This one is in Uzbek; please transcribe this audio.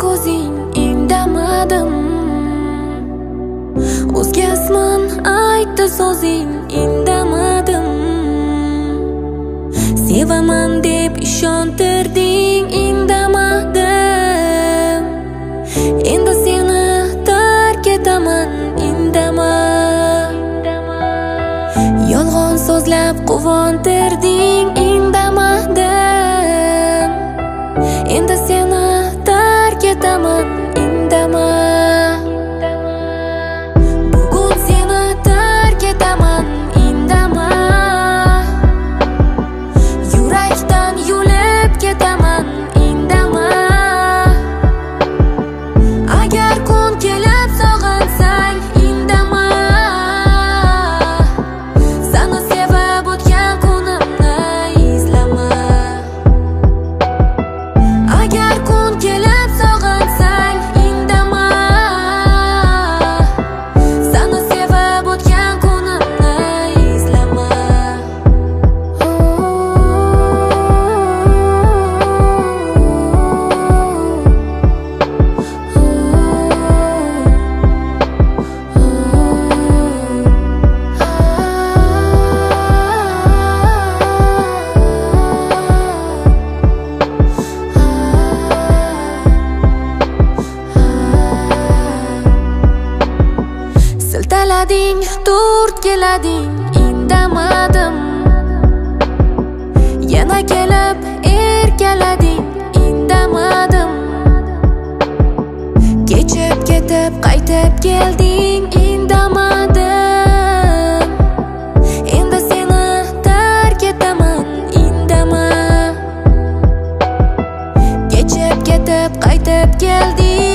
ko'zing indamadim. O'zgasman aytdi so'zing indamadim. Sevaman deb ishontirding indamadim. Endi seni tark etaman indama. Yolg'on so'zlab quvontirding indamadim. Endi seni tark etaman indama. Bugun seni tark etaman indama. Yurakdan yulib ketaman indama. Agar kun kelib sog'ansang indama. Seni sevib o'tgan kunimni izlama. Agar kun kelib sog'ansang indama. Seni sevib o'tgan kunimni izlama. Siltalading, to'rt kelading indamadim. Yana kelib erkalading indamadim. Kechib ketib qaytib kelding indamadim. Endi seni tark etaman indama. Kechib ketib qaytib kelding